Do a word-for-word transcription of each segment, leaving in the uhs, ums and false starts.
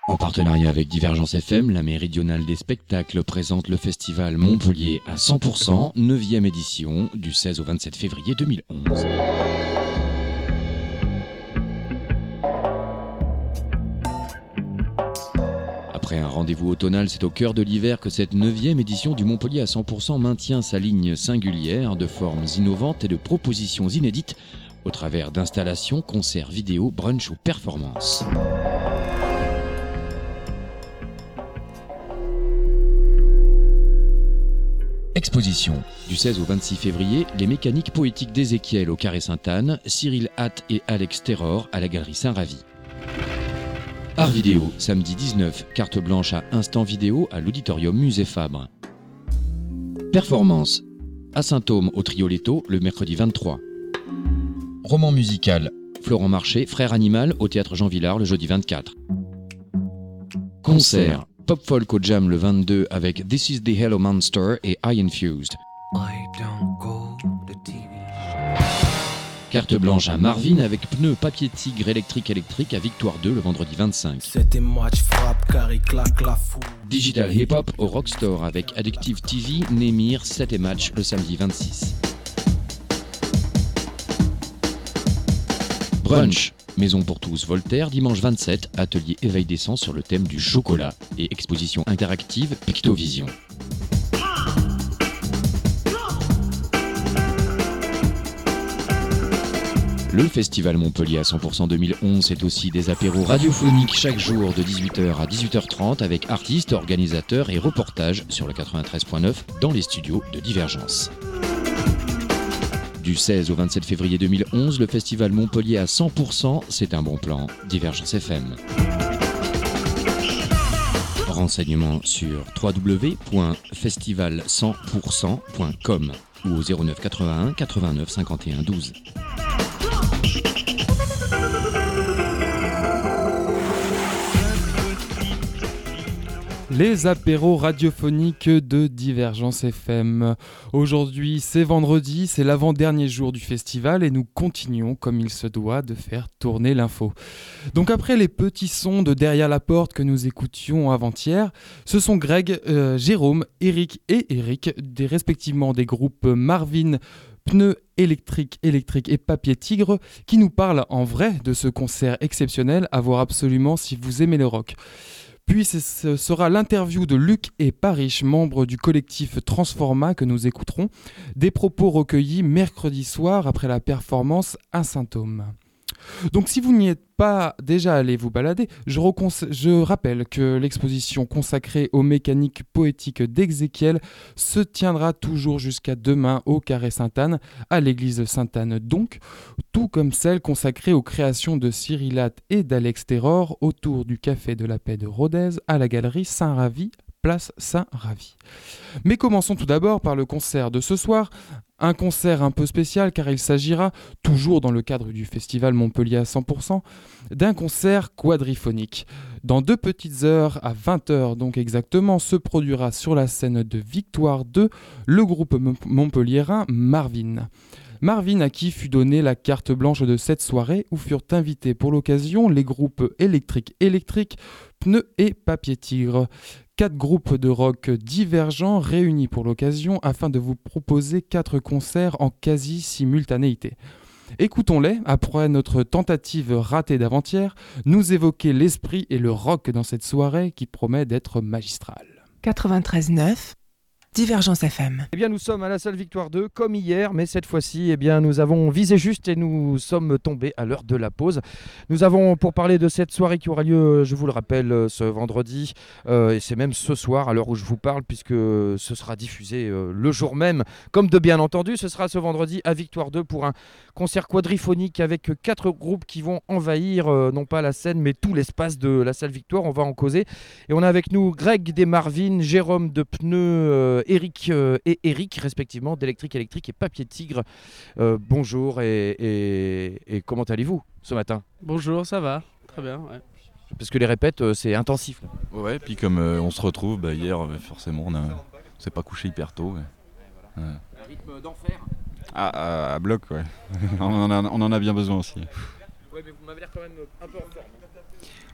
En partenariat avec Divergence F M, la méridionale des spectacles présente le festival Montpellier à cent pour cent, neuvième édition, du seize au vingt-sept février deux mille onze. Après un rendez-vous automnal, c'est au cœur de l'hiver que cette neuvième édition du Montpellier à cent pour cent maintient sa ligne singulière de formes innovantes et de propositions inédites au travers d'installations, concerts vidéo, brunch ou performances. Exposition. Du seize au vingt-six février, les mécaniques poétiques d'Ézéchiel au Carré Sainte-Anne, Cyril Hatt et Alex Terror à la Galerie Saint-Ravi. Art vidéo, samedi dix-neuf, carte blanche à Instant Vidéo à l'Auditorium Musée Fabre. Performance. À Saint-Thôme au Trioletto le mercredi vingt-trois. Roman musical. Florent Marché, Frère Animal au Théâtre Jean Villard le jeudi vingt-quatre. Concert. Pop folk au Jam le vingt-deux avec This is the Hello Monster et I Infused. I don't go to T V. Carte blanche à Marvin avec pneus papier tigre électrique électrique à Victoire deux le vendredi vingt-cinq. Digital Hip Hop au Rockstore avec Addictive T V, Némir, sept et match le samedi vingt-six. Brunch. Maison pour tous Voltaire, dimanche vingt-sept, atelier éveil des sens sur le thème du chocolat et exposition interactive Pictovision. Le Festival Montpellier à cent pour cent deux mille onze, c'est aussi des apéros radiophoniques chaque jour de dix-huit heures à dix-huit heures trente avec artistes, organisateurs et reportages sur le quatre-vingt-treize point neuf dans les studios de Divergence. Du seize au vingt-sept février deux mille onze, le festival Montpellier à cent pour cent, c'est un bon plan. Divergence F M. Renseignements sur w w w point festival cent pour cent point com ou au zéro neuf quatre-vingt-un quatre-vingt-neuf cinquante et un douze. Les apéros radiophoniques de Divergence F M. Aujourd'hui, c'est vendredi, c'est l'avant-dernier jour du festival et nous continuons, comme il se doit, de faire tourner l'info. Donc après les petits sons de Derrière la porte que nous écoutions avant-hier, ce sont Greg, euh, Jérôme, Eric et Eric, des, respectivement des groupes Marvin, Pneus électriques, électriques et Papier Tigre, qui nous parlent en vrai de ce concert exceptionnel à voir absolument si vous aimez le rock. Puis ce sera l'interview de Luc et Parish, membres du collectif Transforma, que nous écouterons, des propos recueillis mercredi soir après la performance à Saint-Thôme. Donc si vous n'y êtes pas déjà allé vous balader, je, reconse- je rappelle que l'exposition consacrée aux mécaniques poétiques d'Ézéchiel se tiendra toujours jusqu'à demain au Carré Sainte-Anne, à l'église Sainte-Anne donc, tout comme celle consacrée aux créations de Cyril Hatt et d'Alex Terror autour du Café de la Paix de Rodez à la galerie Saint-Ravi, place Saint-Ravi. Mais commençons tout d'abord par le concert de ce soir. Un concert un peu spécial car il s'agira, toujours dans le cadre du festival Montpellier à cent pour cent, d'un concert quadriphonique. Dans deux petites heures, à vingt heures donc exactement, se produira sur la scène de Victoire deux le groupe montpelliérain Marvin. Marvin à qui fut donnée la carte blanche de cette soirée où furent invités pour l'occasion les groupes Électrique Électrique, Pneus et Papier Tigre. Quatre groupes de rock divergents réunis pour l'occasion afin de vous proposer quatre concerts en quasi-simultanéité. Écoutons-les, après notre tentative ratée d'avant-hier, nous évoquer l'esprit et le rock dans cette soirée qui promet d'être magistrale. quatre-vingt-treize neuf Divergence F M. Eh bien, nous sommes à la salle Victoire deux, comme hier, mais cette fois-ci, eh bien, nous avons visé juste et nous sommes tombés à l'heure de la pause. Nous avons, pour parler de cette soirée qui aura lieu, je vous le rappelle, ce vendredi, euh, et c'est même ce soir, à l'heure où je vous parle, puisque ce sera diffusé euh, le jour même, comme de bien entendu, ce sera ce vendredi à Victoire deux pour un concert quadriphonique avec quatre groupes qui vont envahir, euh, non pas la scène, mais tout l'espace de la salle Victoire. On va en causer. Et on a avec nous Greg des Marvin, Jérôme de Pneus, euh, Eric euh, et Eric, respectivement, d'Électrique Électrique et Papier Tigre. Euh, bonjour et, et, et comment allez-vous ce matin ? Bonjour, ça va, très bien. Ouais. Parce que les répètes, euh, c'est intensif. Là. Ouais, puis comme euh, on se retrouve, bah, hier, euh, forcément, on, a, on s'est pas couché hyper tôt. Ouais. Ouais. Un rythme d'enfer. Ah, à, à bloc, ouais. on, en a, on en a bien besoin aussi. Ouais, mais vous m'avez l'air quand même un peu en forme.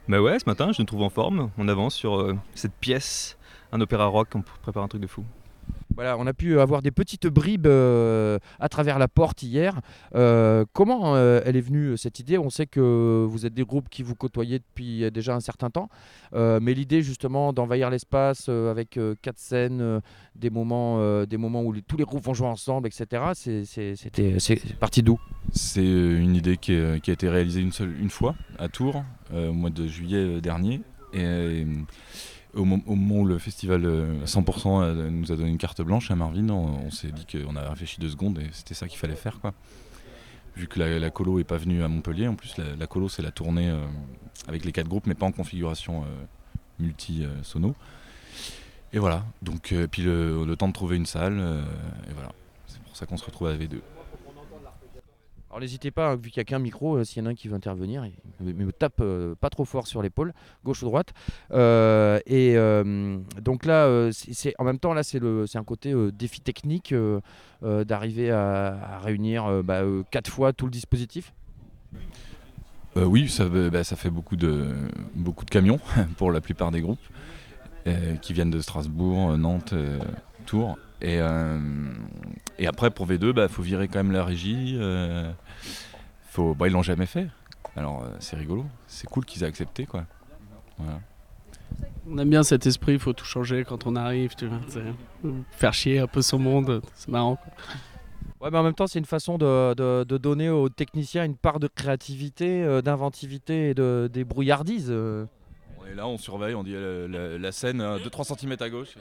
Bah ouais, ce matin, je me trouve en forme. On avance sur euh, cette pièce, un opéra rock, on prépare un truc de fou. Voilà, on a pu avoir des petites bribes euh, à travers la porte hier. Euh, comment euh, elle est venue cette idée? On sait que vous êtes des groupes qui vous côtoyez depuis déjà un certain temps, euh, mais l'idée justement d'envahir l'espace euh, avec euh, quatre scènes, euh, des, moments, euh, des moments où les, tous les groupes vont jouer ensemble, et cetera. C'est, c'est, c'était, c'est parti d'où? C'est une idée qui, est, qui a été réalisée une, seule, une fois à Tours euh, au mois de juillet dernier. Et, euh, Au moment où le festival à cent pour cent nous a donné une carte blanche à Marvin, on, on s'est dit qu'on a réfléchi deux secondes et c'était ça qu'il fallait faire, quoi. Vu que la, la colo n'est pas venue à Montpellier, en plus la, la colo c'est la tournée euh, avec les quatre groupes mais pas en configuration euh, multi-sono. Euh, et voilà, donc euh, puis le, le temps de trouver une salle, euh, et voilà, c'est pour ça qu'on se retrouve avec deux. Alors n'hésitez pas, vu qu'il n'y a qu'un micro, euh, s'il y en a un qui veut intervenir, il me tape euh, pas trop fort sur l'épaule, gauche ou droite. Euh, et euh, donc là, euh, c'est, c'est, en même temps, là, c'est, le, c'est un côté euh, défi technique euh, euh, d'arriver à, à réunir euh, bah, euh, quatre fois tout le dispositif. Euh, oui, ça, bah, ça fait beaucoup de, beaucoup de camions pour la plupart des groupes euh, qui viennent de Strasbourg, Nantes, euh, Tours. Et, euh, et après pour V deux, bah faut virer quand même la régie. Euh, faut, bah, ils l'ont jamais fait. Alors euh, c'est rigolo, c'est cool qu'ils aient accepté, quoi. Voilà. On aime bien cet esprit, il faut tout changer quand on arrive, tu vois, faire chier un peu son monde, c'est marrant, quoi. Ouais, mais en même temps, c'est une façon de, de, de donner aux techniciens une part de créativité, euh, d'inventivité et de débrouillardise. Euh. On est là, on surveille, on dit la, la, la scène euh, deux à trois centimètres à gauche.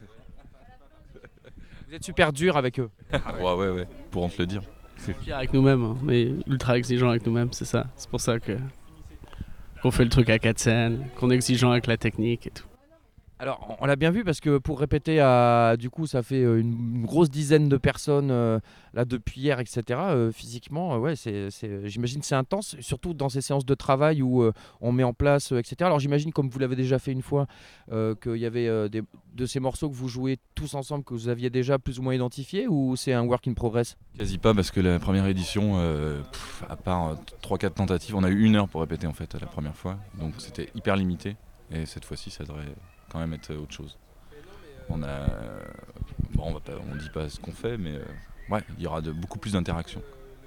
Vous êtes super dur avec eux. Ouais, ouais, ouais, pourront te le dire. Fier avec nous-mêmes, hein, mais ultra exigeant avec nous-mêmes, c'est ça. C'est pour ça que qu'on fait le truc à quatre scènes, qu'on est exigeant avec la technique et tout. Alors, on l'a bien vu parce que pour répéter, à, du coup, ça fait une, une grosse dizaine de personnes euh, là depuis hier, et cetera. Euh, physiquement, euh, ouais, c'est, c'est, j'imagine que c'est intense, surtout dans ces séances de travail où euh, on met en place, euh, et cetera. Alors, j'imagine, comme vous l'avez déjà fait une fois, euh, qu'il y avait euh, des, de ces morceaux que vous jouez tous ensemble, que vous aviez déjà plus ou moins identifiés, ou c'est un work in progress? Quasi pas, parce que la première édition, euh, pff, à part euh, trois quatre tentatives, on a eu une heure pour répéter en fait la première fois, donc c'était hyper limité. Et cette fois-ci, ça devrait quand même être autre chose. On a, bon, on va pas, on dit pas ce qu'on fait, mais euh, ouais, il y aura de, beaucoup plus d'interactions.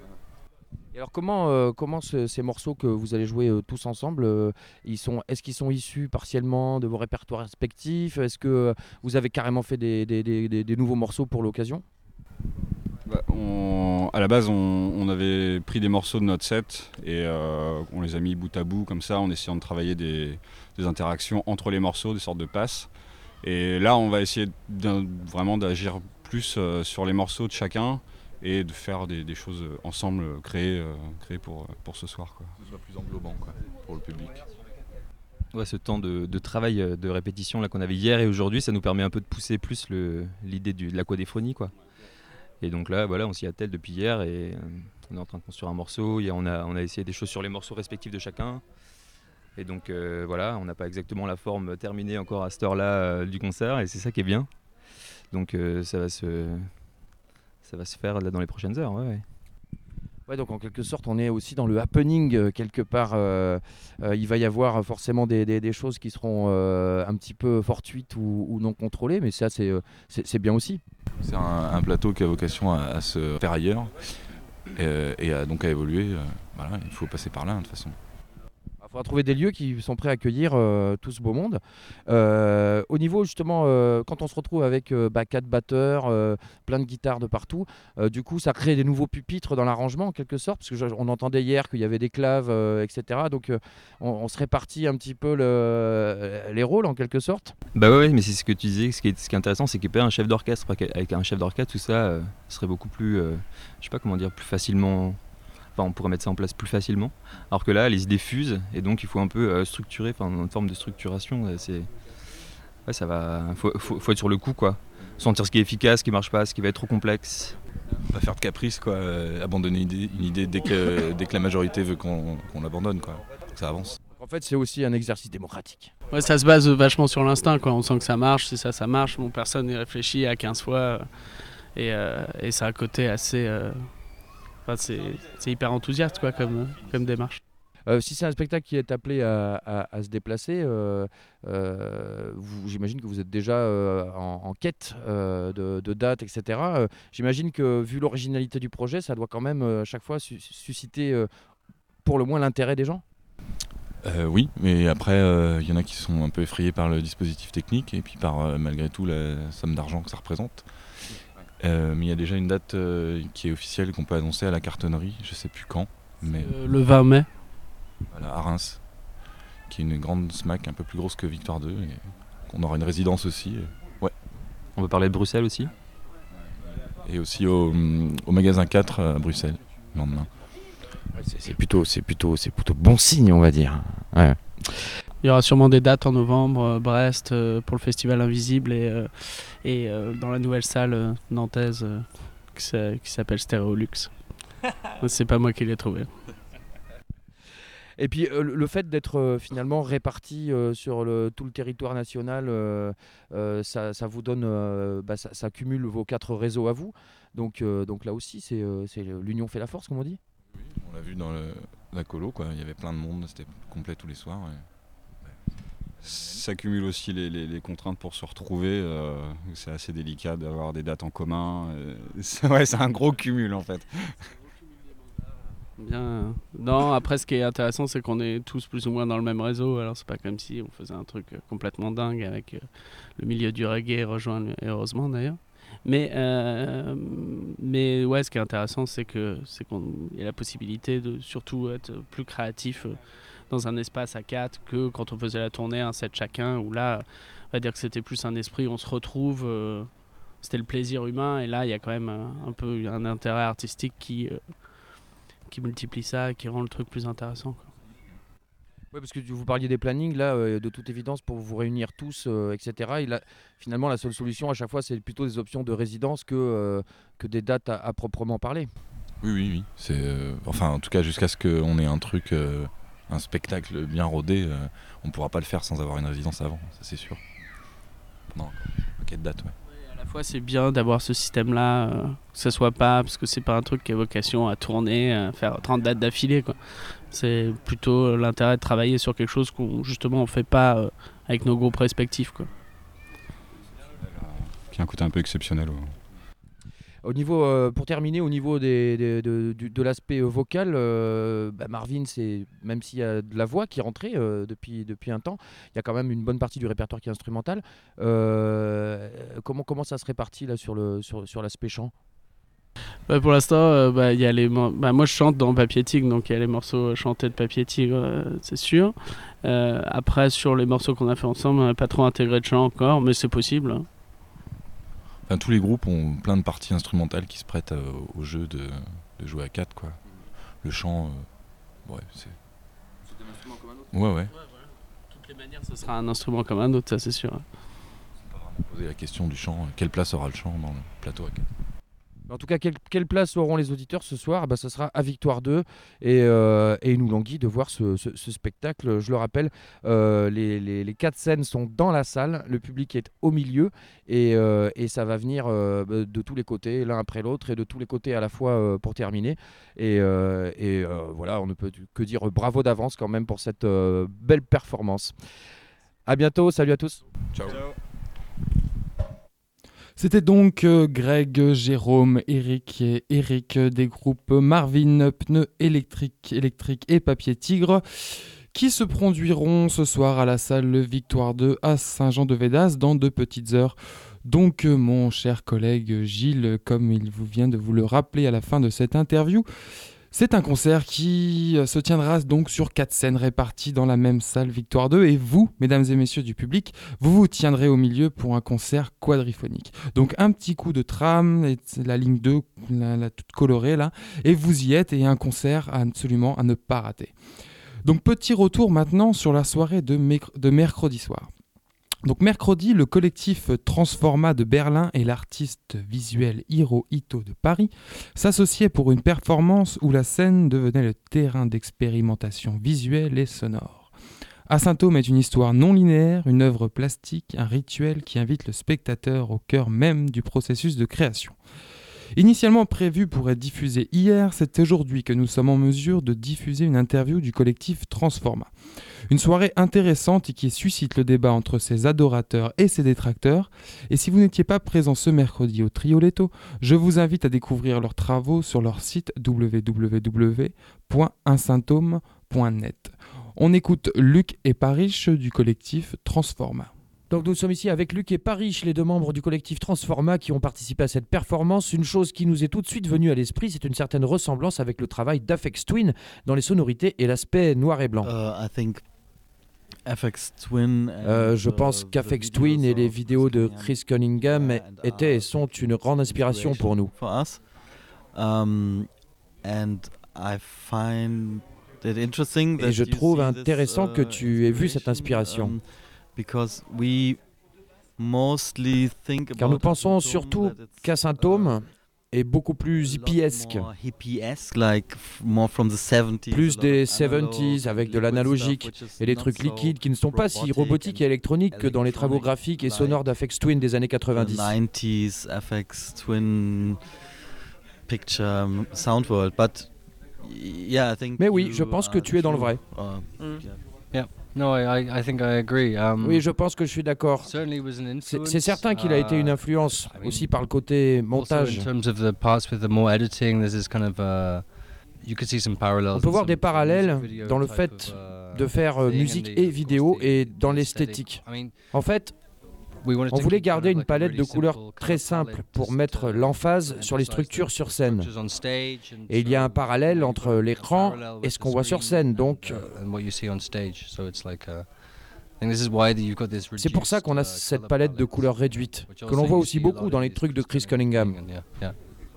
Et alors comment, euh, comment ce, ces morceaux que vous allez jouer euh, tous ensemble, euh, ils sont, est-ce qu'ils sont issus partiellement de vos répertoires respectifs? Est-ce que euh, vous avez carrément fait des, des, des, des, des nouveaux morceaux pour l'occasion? Bah, on, à la base, on, on avait pris des morceaux de notre set et euh, on les a mis bout à bout comme ça, en essayant de travailler des, des interactions entre les morceaux, des sortes de passes. Et là, on va essayer vraiment d'agir plus euh, sur les morceaux de chacun et de faire des, des choses ensemble créées, euh, créées pour, pour ce soir, quoi. Que ce soit plus englobant, quoi, pour le public. Ouais, ce temps de, de travail, de répétition là, qu'on avait hier et aujourd'hui, ça nous permet un peu de pousser plus le, l'idée du, de l'aquadéphonie, quoi. Et donc là, voilà, on s'y attelle depuis hier et euh, on est en train de construire un morceau. Et on a, on a essayé des choses sur les morceaux respectifs de chacun. Et donc euh, voilà, on n'a pas exactement la forme terminée encore à cette heure-là euh, du concert et c'est ça qui est bien. Donc euh, ça va se, ça va se faire là dans les prochaines heures. Ouais, ouais. Ouais, donc en quelque sorte, on est aussi dans le happening euh, quelque part. Euh, euh, il va y avoir forcément des, des, des choses qui seront euh, un petit peu fortuites ou, ou non contrôlées, mais ça, c'est, c'est, c'est bien aussi. C'est un, un plateau qui a vocation à, à se faire ailleurs et, et à, donc à évoluer. Euh, voilà, il faut passer par là, hein, de toute façon. Il faudra trouver des lieux qui sont prêts à accueillir euh, tout ce beau monde. Euh, au niveau justement, euh, quand on se retrouve avec euh, bah, quatre batteurs, euh, plein de guitares de partout, euh, du coup ça crée des nouveaux pupitres dans l'arrangement en quelque sorte, parce qu'on entendait hier qu'il y avait des claves, euh, et cetera. Donc euh, on, on se répartit un petit peu le, les rôles en quelque sorte. Bah ouais, mais c'est ce que tu disais, ce qui est, ce qui est intéressant, c'est qu'il n'y a pas un chef d'orchestre. Avec un chef d'orchestre, tout ça euh, serait beaucoup plus, euh, je sais pas comment dire, plus facilement... Enfin, on pourrait mettre ça en place plus facilement, alors que là les idées fusent et donc il faut un peu euh, structurer, enfin une forme de structuration. C'est, ouais, ça va, faut, faut, faut être sur le coup, quoi. Sentir ce qui est efficace, ce qui marche pas, ce qui va être trop complexe. Pas faire de caprice, quoi. Euh, abandonner une idée, une idée dès que dès que la majorité veut qu'on, qu'on l'abandonne, quoi. Ça avance. En fait, c'est aussi un exercice démocratique. Ouais, ça se base vachement sur l'instinct, quoi. On sent que ça marche, si ça, ça marche. Bon, personne n'y réfléchit à quinze fois et, euh, et ça a un côté assez. Euh... Enfin, c'est, c'est hyper enthousiaste, quoi, comme, comme démarche. Euh, si c'est un spectacle qui est appelé à, à- à se déplacer, euh, euh, vous- j'imagine que vous êtes déjà euh, en, en quête euh, de, de dates, et cetera. Euh, j'imagine que vu l'originalité du projet, ça doit quand même euh, à chaque fois su- susciter euh, pour le moins l'intérêt des gens. Euh, oui, mais après, il y en a qui sont un peu effrayés par le dispositif technique et puis par euh, malgré tout la somme d'argent que ça représente. Euh, mais il y a déjà une date euh, qui est officielle qu'on peut annoncer à la cartonnerie, je sais plus quand, mais Euh, le vingt mai. voilà, à Reims, qui est une grande smack un peu plus grosse que Victoire deux, et qu'on aura une résidence aussi, et, ouais. On peut parler de Bruxelles aussi. Et aussi au, au magasin quatre à Bruxelles, le lendemain. Ouais, c'est, c'est plutôt, c'est plutôt, c'est plutôt bon signe, on va dire. Ouais. Il y aura sûrement des dates en novembre, euh, Brest euh, pour le festival Invisible et, euh, et euh, dans la nouvelle salle euh, nantaise euh, qui, s'a- qui s'appelle Stéréolux. C'est pas moi qui l'ai trouvé. Et puis euh, le le fait d'être euh, finalement réparti euh, sur le, tout le territoire national, euh, euh, ça, ça vous donne, euh, bah, ça, ça cumule vos quatre réseaux à vous. Donc, euh, donc là aussi, c'est, euh, c'est l'union fait la force, comme on dit. On l'a vu dans le- la colo, quoi. Il y avait plein de monde, c'était complet tous les soirs. et- Ça cumule aussi les, les- les contraintes pour se retrouver. euh, c'est assez délicat d'avoir des dates en commun. euh, c'est, ouais, c'est un gros cumul en fait. Bien. Non, après, ce qui est intéressant, c'est qu'on est tous plus ou moins dans le même réseau. Alors, c'est pas comme si on faisait un truc euh, complètement dingue avec euh, le milieu du reggae rejoint, le- et heureusement d'ailleurs. Mais, euh, mais ouais, ce qui est intéressant, c'est que c'est qu'on y a la possibilité de surtout être plus créatif euh, dans un espace à quatre que quand on faisait la tournée un set chacun, où là, on va dire que c'était plus un esprit, on se retrouve. euh, c'était le plaisir humain, et là, il y a quand même un, un peu un intérêt artistique qui euh, qui multiplie ça et qui rend le truc plus intéressant, quoi. Oui, parce que vous parliez des plannings, là, euh, de toute évidence, pour vous réunir tous, euh, et cetera. Il a, finalement, la seule solution à chaque fois, c'est plutôt des options de résidence que, euh, que des dates à, à proprement parler. Oui, oui, oui. C'est, euh, enfin, en tout cas, jusqu'à ce qu'on ait un truc, euh, un spectacle bien rodé, euh, on ne pourra pas le faire sans avoir une résidence avant, ça c'est sûr. Pendant un paquet de dates, ouais. À la fois, c'est bien d'avoir ce système-là, euh, que ce soit pas, parce que c'est pas un truc qui a vocation à tourner, à faire trente dates d'affilée, quoi. C'est plutôt euh, l'intérêt de travailler sur quelque chose qu'on justement on fait pas euh, avec nos groupes respectifs, quoi. Qui a un côté un peu exceptionnel. ouais. Au niveau, euh, pour terminer, au niveau des, des- de, du- de l'aspect euh, vocal, euh, bah, Marvin, c'est, même s'il y a de la voix qui est rentrée euh, depuis, depuis un temps, il y a quand même une bonne partie du répertoire qui est instrumental. Euh, comment, comment ça se répartit là, sur, le, sur, sur l'aspect chant? Bah, pour l'instant, euh, bah, il y a les mo- bah, moi je chante dans Papier Tigre, donc il y a les morceaux chantés de Papier Tigre, euh, c'est sûr. Euh, après, sur les morceaux qu'on a fait ensemble, on n'a pas trop intégré de chant encore, mais c'est possible, hein. Enfin, tous les groupes ont plein de parties instrumentales qui se prêtent euh, au jeu de, de jouer à quatre, quoi. Le chant, euh, ouais, c'est... Ouais, ouais. De toutes les manières, ce sera un instrument comme un autre, ça c'est sûr. Poser la question du chant, euh, quelle place aura le chant dans le plateau à quatre? En tout cas, quelle, quelle place auront les auditeurs ce soir? Bah, ce sera à Victoire deux et, euh, et il nous languit de voir ce, ce- ce spectacle. Je le rappelle, euh, les, les- les quatre scènes sont dans la salle, le public est au milieu et, euh, et ça va venir euh, de tous les côtés, l'un après l'autre et de tous les côtés à la fois euh, pour terminer. Et, euh, et, euh, voilà, on ne peut que dire bravo d'avance quand même pour cette euh, belle performance. À bientôt, salut à tous. Ciao. C'était donc euh, Greg, Jérôme, Eric et Eric euh, des groupes Marvin, Pneus électriques, électrique et Papier Tigre qui se produiront ce soir à la salle Victoire deux à Saint-Jean-de-Védas dans de petites heures. Donc euh, mon cher collègue Gilles, comme il vous vient de vous le rappeler à la fin de cette interview, c'est un concert qui se tiendra donc sur quatre scènes réparties dans la même salle Victoire deux et vous, mesdames et messieurs du public, vous vous tiendrez au milieu pour un concert quadriphonique. Donc un petit coup de tram, et la ligne deux, la, la toute colorée là, et vous y êtes et un concert absolument à ne pas rater. Donc petit retour maintenant sur la soirée de, méc- de mercredi soir. Donc mercredi, le collectif Transforma de Berlin et l'artiste visuel Hiro Ito de Paris s'associaient pour une performance où la scène devenait le terrain d'expérimentation visuelle et sonore. Asymptôme est une histoire non linéaire, une œuvre plastique, un rituel qui invite le spectateur au cœur même du processus de création. Initialement prévu pour être diffusé hier, c'est aujourd'hui que nous sommes en mesure de diffuser une interview du collectif Transforma. Une soirée intéressante et qui suscite le débat entre ses adorateurs et ses détracteurs. Et si vous n'étiez pas présent ce mercredi au Trioletto, je vous invite à découvrir leurs travaux sur leur site w w w point un symptôme point net. On écoute Luc et Parish du collectif Transforma. Donc nous sommes ici avec Luc et Parish, les deux membres du collectif Transforma qui ont participé à cette performance. Une chose qui nous est tout de suite venue à l'esprit, c'est une certaine ressemblance avec le travail d'Aphex Twin dans les sonorités et l'aspect noir et blanc. Uh, I think Aphex Twin euh, je pense qu'Aphex Twin et les vidéos de Chris Cunningham étaient et sont une grande inspiration pour nous. For us. Um, and I find it interesting that et je you trouve see this, intéressant uh, que tu aies vu cette inspiration. Um, because we mostly think Car nous about pensons Symptôme surtout that it's, qu'un symptôme est beaucoup plus hippiesque, more hippie-esque, like f- more from the seventies, plus a lot des of analog soixante-dix avec de liquid l'analogique stuff, which is et des not trucs so liquides qui ne sont pas si robotic robotiques et and électroniques que dans les travaux electronic graphiques et like sonores d'Aphex Twin des années the quatre-vingt-dix. nineties Aphex Twin picture um, sound world. But yeah, I think Mais oui, you je pense que are tu es dans le true. vrai. Uh, Mm. yeah. Yeah. No, I, I I think I agree. Um, Oui, je pense que je suis d'accord. certainly was an C'est influence. c'est certain qu'il a été une uh, influence, I mean, aussi par le côté also montage. in terms of the parts with the more editing, there's this kind of uh, you could see some parallels. On peut in voir some des sort of parallèles music video dans le type fait of, uh, de faire euh, thing, and musique the- et of course vidéo the- et the dans aesthetic. l'esthétique. I mean, En fait, we wanted on to voulait keep kind garder of une like a palette really de couleurs simple très color simples palette pour just mettre to l'emphase sur les emphasize structures the sur scène. structures on stage and Et il y a un so parallèle we entre work in l'écran parallel et with ce the qu'on voit sur screen scène. and, Donc, uh, and what you see on stage. So it's like, uh, I think this is why you've got this c'est pour ça qu'on a reduced, uh, cette color palette de palette, couleurs réduites, which que also l'on voit you aussi see a beaucoup lot dans in les this trucs de Chris Chris Cunningham. Cunningham, yeah, yeah.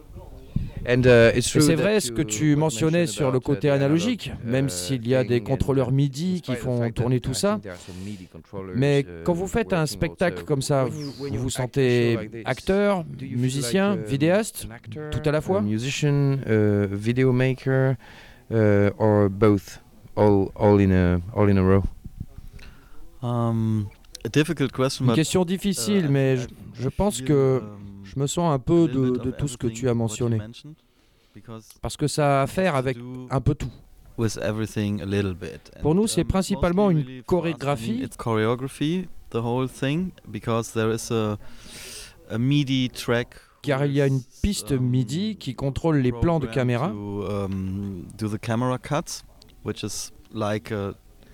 Et c'est vrai ce que tu mentionnais sur le côté analogique, même s'il y a des contrôleurs MIDI qui font tourner tout ça. Mais quand vous faites un spectacle comme ça, vous vous sentez acteur, musicien, vidéaste, tout à la fois? Musician, uh, video maker, uh, or both, all, all in a, all in a row. Um, a difficult question, Une but, question difficile, uh, mais I- je, I je pense feel, que um, je me sens un a peu little de, bit de of tout ce que everything tu as what you mentionné, mentioned, because parce que ça a à faire avec un peu tout. with everything a little bit. Pour And, nous, c'est um, principalement mostly une really for us, I mean, chorégraphie. It's choreography, the whole thing, because there is a, a MIDI track. Car il y a une piste um, MIDI qui contrôle les plans de programmed caméra. To, um, do the camera cuts, which is like a,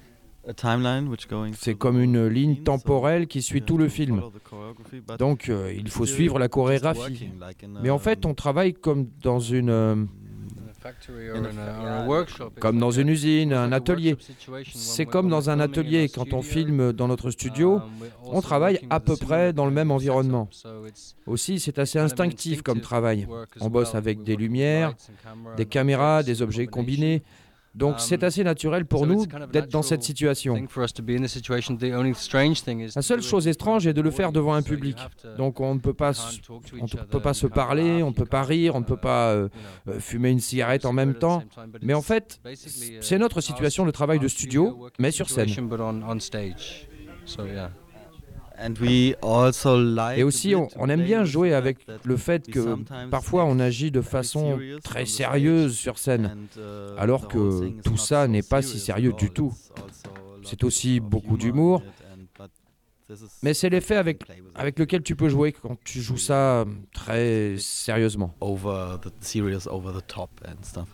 a timeline which going. C'est through comme the une whole ligne scene, so temporelle qui suit you tout have le to film. follow the choreography, but Donc euh, il faut still suivre la just chorégraphie. working like in Mais en a, fait, on travaille comme dans une, euh, Factory In or a in fa- a, or yeah, a workshop. It's comme like dans a- une usine, it's un like a atelier. workshop situation when C'est we're- comme when dans we're un filming in atelier. our Quand on studio, filme dans notre studio, um, we're on also travaille working à with a peu similar près dans le kind même of environnement. setup, so it's Aussi, c'est assez kind of an instinctif comme instinctive travail. work as On bosse well. avec We des work with lumières, lights and camera des and caméras, objects des in objets combination. combinés. Donc Um, c'est assez naturel pour so nous it's kind of a d'être dans cette natural situation. thing for us to be in this situation. The only strange thing is La to seule do it chose in étrange front est de le of faire devant un audience, so you public. have to- Donc on ne peut pas, you s- can't talk to on each ne other, peut pas you se can't parler, laugh, on ne you peut pas can't, rire, on ne peut uh, pas euh, you know, euh, fumer une cigarette en même cigarette at temps. the same time, but Mais en it's fait, basically, uh, c'est notre our- situation de travail de our studio, working mais sur scène. situation, but on- on stage. So, yeah. And we also like Et a aussi, bit on, to on aime play bien with the jouer fact avec that le fait we que sometimes parfois act on agit de very façon serious très on the sérieuse stage, sur scène, and, uh, alors the whole que thing is tout not ça so n'est pas si serious sérieux at du all. tout. It's also a lot C'est aussi of beaucoup humor d'humour, in it, and- but this is mais c'est l'effet avec, play with it. avec lequel tu peux jouer quand tu joues ça très sérieusement. over the serious, over the top and stuff.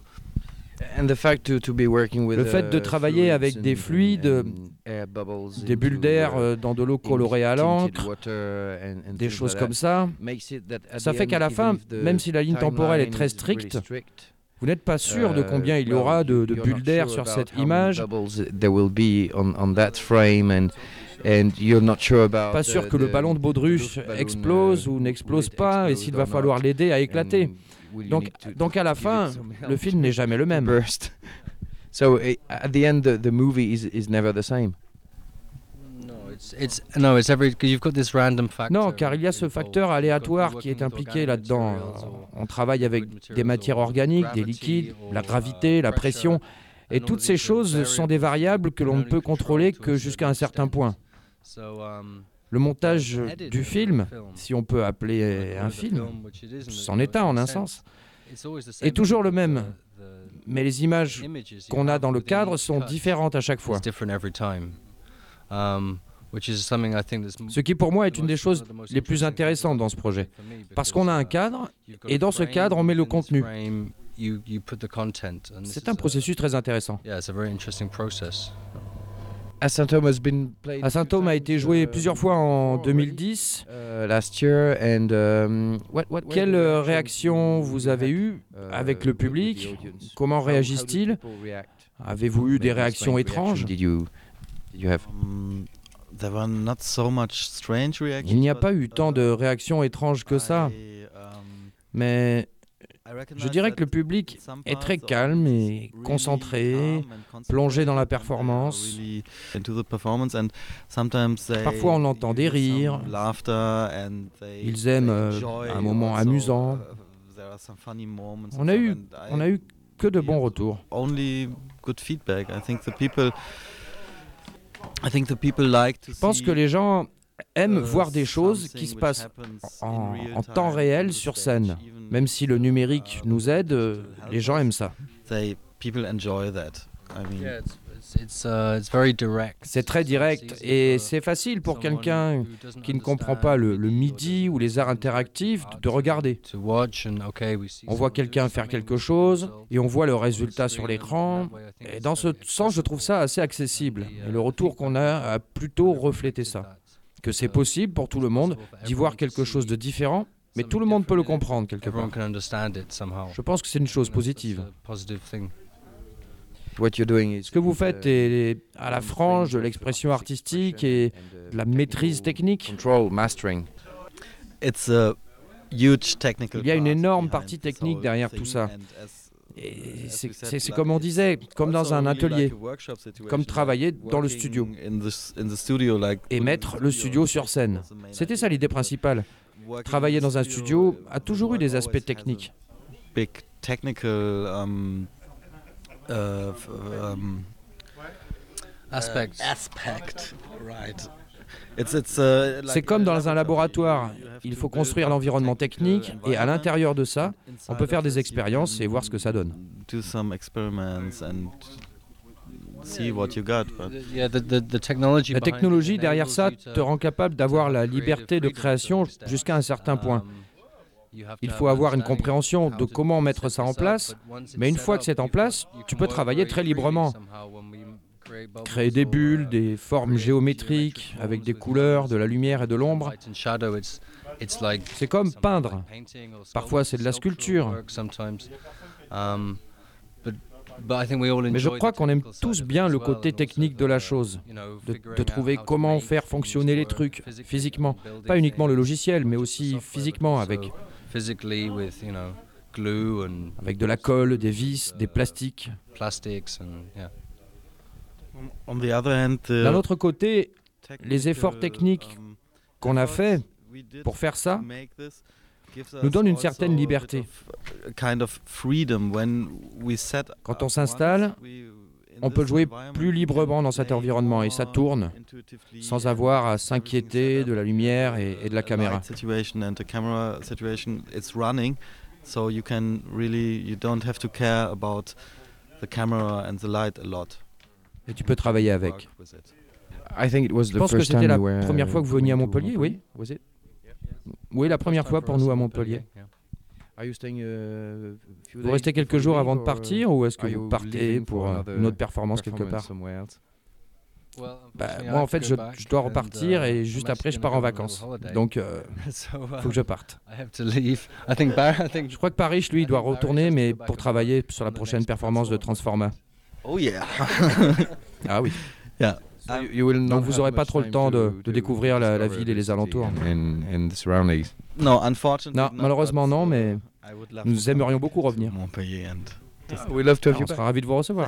And the fact to, to be working with Le fait de uh, travailler fluids avec des and- fluides, and air bubbles des bulles into, d'air uh, euh, dans de l'eau colorée à tinted l'encre, water and- and des things choses like comme that ça, makes it that at ça the fait end, qu'à la even fin, if the même si la ligne temporelle est timeline très is really stricte, strict, vous n'êtes pas sûr de uh, combien il y well, aura de, de you're bulles not d'air sure sur about cette how many image. bubbles there will be on, on that frame, and and you're not sure about Pas the- sûr que le the- ballon de baudruche the ballon, explose uh, ou will n'explose it pas et explode s'il va or falloir not, l'aider à éclater. and will you Donc, need to- donc à la to give fin, it some le help film n'est jamais le to même. burst. So uh, at the end, the, the movie is is never the same. No, it's it's no, it's every because you've got this random factor. Non, car il y a ce involved. facteur You've got- aléatoire you're qui est working with impliqué organic là-dedans. materials or On travaille avec liquid des materials matières or organiques, des gravity liquides, or, la uh, gravité, la pressure, pression. Et and toutes all ces these are choses sont des variables variables que you l'on can ne peut only control contrôler to a que jusqu'à un certain extent. point. So, um, Le montage du film, si on peut appeler un film, c'en est un en un sens, est toujours le même. Mais les images qu'on a dans le cadre sont différentes à chaque fois. Ce qui pour moi est une des choses les plus intéressantes dans ce projet. Parce qu'on a un cadre, et dans ce cadre on met le contenu. C'est un processus très intéressant. Asymptom a été joué plusieurs fois en deux mille dix, uh, last year, and um, what, what, quelle réaction vous avez eue avec le public? Comment réagissent-ils? Avez-vous eu des réactions étranges? Il n'y a pas eu tant de réactions étranges que ça, mais je dirais que le public est très calme et concentré, plongé dans la performance. Parfois on entend des rires, ils aiment euh, un moment amusant. On a eu, on a eu que de bons retours. Je pense que les gens aiment voir des choses qui se passent en, en temps réel sur scène. Même si le numérique nous aide, les gens aiment ça. C'est très direct et c'est facile pour quelqu'un qui ne comprend pas le, le MIDI ou les arts interactifs de regarder. On voit quelqu'un faire quelque chose et on voit le résultat sur l'écran. Et dans ce sens, je trouve ça assez accessible. Et le retour qu'on a a plutôt reflété ça. Que c'est possible pour tout le monde d'y voir quelque chose de différent, mais tout le monde peut le comprendre quelque part. Je pense que c'est une chose positive. Ce que vous faites est à la frange de l'expression artistique et de la maîtrise technique. Il y a une énorme partie technique derrière tout ça. Et c'est, c'est, c'est comme on disait, comme dans un atelier, comme travailler dans le studio et mettre le studio sur scène. C'était ça l'idée principale. Travailler dans un studio a toujours eu des aspects techniques. C'est comme dans un laboratoire, il faut construire l'environnement technique et à l'intérieur de ça, on peut faire des expériences et voir ce que ça donne. La technologie derrière ça te rend capable d'avoir la liberté de création jusqu'à un certain point. Il faut avoir une compréhension de comment mettre ça en place, mais une fois que c'est en place, tu peux travailler très librement. Créer des bulles, des formes géométriques, avec des couleurs, de la lumière et de l'ombre. C'est comme peindre. Parfois c'est de la sculpture. Mais je crois qu'on aime tous bien le côté technique de la chose, de, de trouver comment faire fonctionner les trucs physiquement. Pas uniquement le logiciel, mais aussi physiquement, avec, avec de la colle, des vis, des plastiques. D'un autre côté, les efforts techniques qu'on a faits pour faire ça nous donnent une certaine liberté. Quand on s'installe, on peut jouer plus librement dans cet environnement et ça tourne sans avoir à s'inquiéter de la lumière et, et de la caméra. Et tu peux travailler avec. Je pense que c'était la première fois que vous veniez à Montpellier, oui? Oui, la première fois pour nous à Montpellier. Vous restez quelques jours avant de partir ou est-ce que vous partez pour une autre performance quelque part? Bah, moi en fait je, je dois repartir et juste après je pars en vacances. Donc il euh, faut que je parte. Je crois que Paris lui il doit retourner mais pour travailler sur la prochaine performance de Transforma. Oh yeah. Ah oui. Yeah. Donc vous n'aurez pas trop le temps de, de découvrir la, la ville et les alentours. Non, malheureusement non, mais nous aimerions beaucoup revenir. On sera ravis de vous recevoir.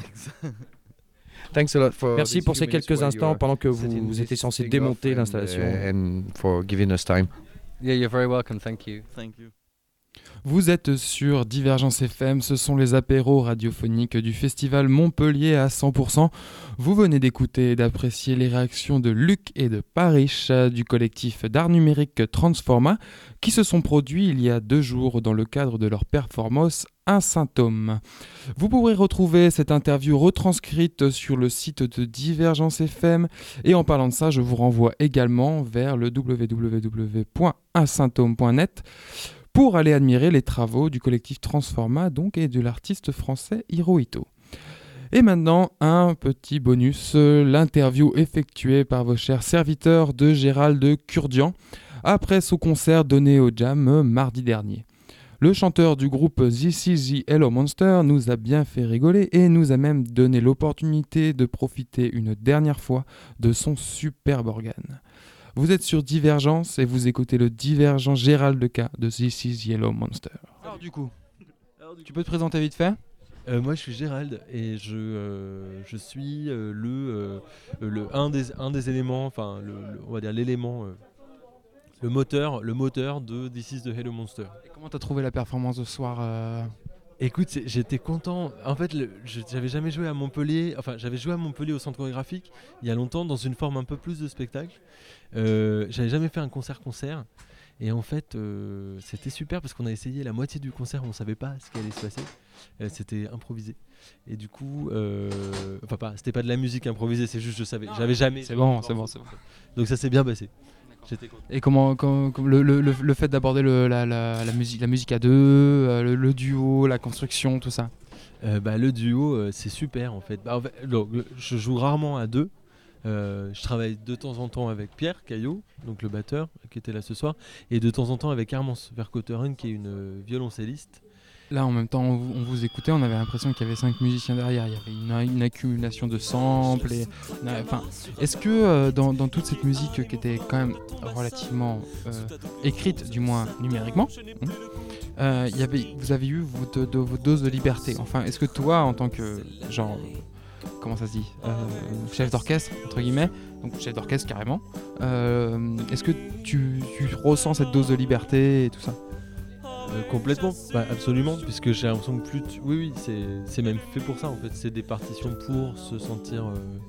Merci pour ces quelques instants pendant que vous, vous étiez censé démonter l'installation. Vous êtes sur Divergence F M, ce sont les apéros radiophoniques du festival Montpellier à cent pour cent. Vous venez d'écouter et d'apprécier les réactions de Luc et de Parish du collectif d'art numérique Transforma qui se sont produits il y a deux jours dans le cadre de leur performance Un symptôme. Vous pourrez retrouver cette interview retranscrite sur le site de Divergence F M et en parlant de ça, je vous renvoie également vers le w w w point un symptôme point net pour aller admirer les travaux du collectif Transforma donc, et de l'artiste français Hirohito. Et maintenant, un petit bonus, l'interview effectuée par vos chers serviteurs de Gérald Kurdian après son concert donné au Jam mardi dernier. Le chanteur du groupe This Is The Hello Monster nous a bien fait rigoler et nous a même donné l'opportunité de profiter une dernière fois de son superbe organe. Vous êtes sur Divergence et vous écoutez le Divergent Gérald K de This Is The Hello Monster. Alors du coup, tu peux te présenter vite fait ? Euh, moi je suis Gérald et je, euh, je suis euh, le, euh, le un, des, un des éléments, enfin le, le, on va dire l'élément, euh, le moteur, le moteur de This Is The Hello Monster. Et comment t'as trouvé la performance ce soir euh... Écoute, j'étais content. En fait, le, je, j'avais jamais joué à Montpellier. Enfin, j'avais joué à Montpellier au Centre chorégraphique il y a longtemps dans une forme un peu plus de spectacle. Euh, j'avais jamais fait un concert-concert. Et en fait, euh, c'était super parce qu'on a essayé la moitié du concert, on ne savait pas ce qui allait se passer. Euh, c'était improvisé. Et du coup, euh, enfin pas, c'était pas de la musique improvisée, c'est juste je savais, j'avais jamais. C'est bon, c'est bon, c'est bon. Donc ça s'est bien passé. J'étais content. Et comment, comment, comment le, le, le fait d'aborder le, la, la, la musique, la musique à deux, euh, le, le duo, la construction, tout ça. Euh, bah le duo, euh, c'est super en fait. Bah, en fait donc, le, je joue rarement à deux. Euh, je travaille de temps en temps avec Pierre Caillot, donc le batteur qui était là ce soir, et de temps en temps avec Armance Vercotteren qui est une euh, violoncelliste. Là en même temps on, on vous écoutait, on avait l'impression qu'il y avait cinq musiciens derrière, il y avait une, une accumulation de samples. Et, enfin, est-ce que euh, dans, dans toute cette musique qui était quand même relativement euh, écrite, du moins numériquement, euh, y avait, vous avez eu votre, de, votre dose de liberté? Enfin, est-ce que toi en tant que genre... comment ça se dit, euh, chef d'orchestre entre guillemets, donc chef d'orchestre carrément, euh, est-ce que tu, tu ressens cette dose de liberté et tout ça? euh, Complètement, bah, absolument, puisque j'ai l'impression que plus tu... oui oui c'est, c'est même fait pour ça en fait, c'est des partitions pour se sentir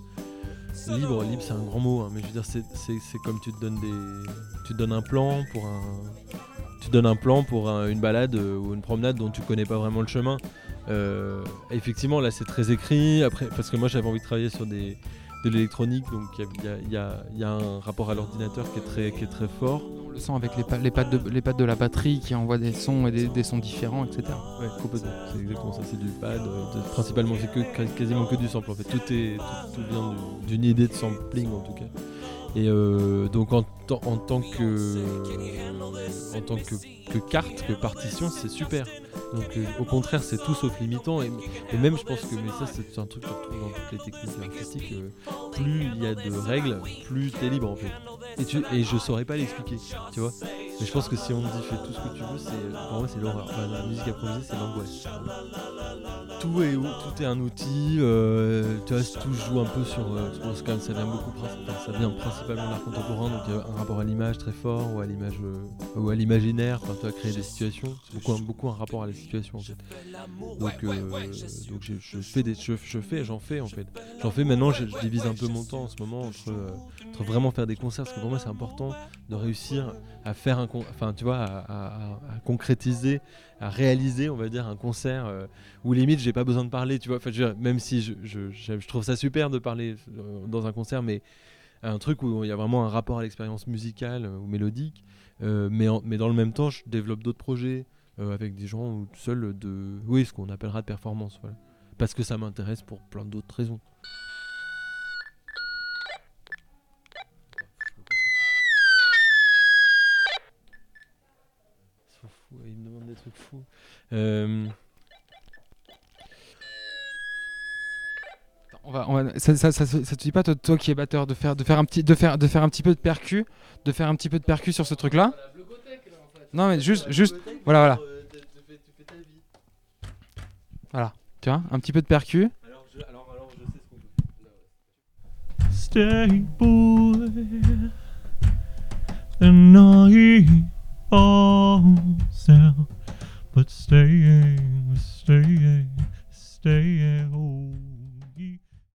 euh, libre, libre c'est un grand mot, hein, mais je veux dire c'est, c'est, c'est comme tu te donnes des, tu te donnes un plan pour un, tu donnes un plan pour un, une balade euh, ou une promenade dont tu connais pas vraiment le chemin. Euh, effectivement là c'est très écrit après parce que moi j'avais envie de travailler sur des, de l'électronique donc il y a, y, a, y a un rapport à l'ordinateur qui est très, qui est très fort. On le sent avec les, pa- les, pattes de, les pattes de la batterie qui envoient des sons et des, des sons différents, et cetera. Ouais, complètement, c'est exactement ça, c'est du pad, euh, principalement c'est que, quasiment que du sample en fait, tout, est, tout, tout vient du, d'une idée de sampling en tout cas. Et euh, donc en, t- en tant que euh, en tant que, que carte, que partition, c'est super. Donc euh, au contraire, c'est tout sauf limitant. Et, et même, je pense que mais ça, c'est un truc que tu retrouves dans toutes les techniques artistiques. Euh, plus il y a de règles, plus t'es libre en fait. Et, tu, et je saurais pas l'expliquer, tu vois. Mais je pense que si on me dit fais tout ce que tu veux, c'est, pour moi c'est l'horreur. Enfin, la musique improvisée, c'est l'angoisse. Tout est, tout est un outil, euh, tu vois, tout joue un peu sur, euh, je pense que ça vient beaucoup, enfin, ça vient principalement de l'art contemporain, donc il y a un rapport à l'image très fort, ou à l'image, euh, ou à l'imaginaire, enfin, tu vas créer des situations, c'est beaucoup, beaucoup un rapport à la situation en fait. Donc, euh, donc je, je fais des, je, je fais, j'en fais en fait, j'en fais maintenant, je, je divise un peu mon temps en ce moment entre, euh, entre vraiment faire des concerts, parce que pour moi c'est important de réussir à faire un, con- enfin tu vois, à, à, à concrétiser, à réaliser, on va dire, un concert euh, où limite j'ai pas besoin de parler, tu vois. Enfin, je veux dire, même si je, je, je, je trouve ça super de parler euh, dans un concert, mais un truc où il y a vraiment un rapport à l'expérience musicale euh, ou mélodique, euh, mais, en, mais dans le même temps, je développe d'autres projets euh, avec des gens ou seuls de, oui, ce qu'on appellera de performance, voilà. Parce que ça m'intéresse pour plein d'autres raisons. Il me demande des trucs fous. Euh... On va, on va, ça, ça, ça, ça te dit pas toi, toi qui es batteur de faire, de faire un petit, de faire, de faire un petit peu de percu, de faire un petit peu de percu sur ce truc-là. Non mais juste, juste, voilà, voilà. Voilà, tu vois, un petit peu de percu. Alors, je, alors, alors, je sais ce qu'on peut. Stay boy.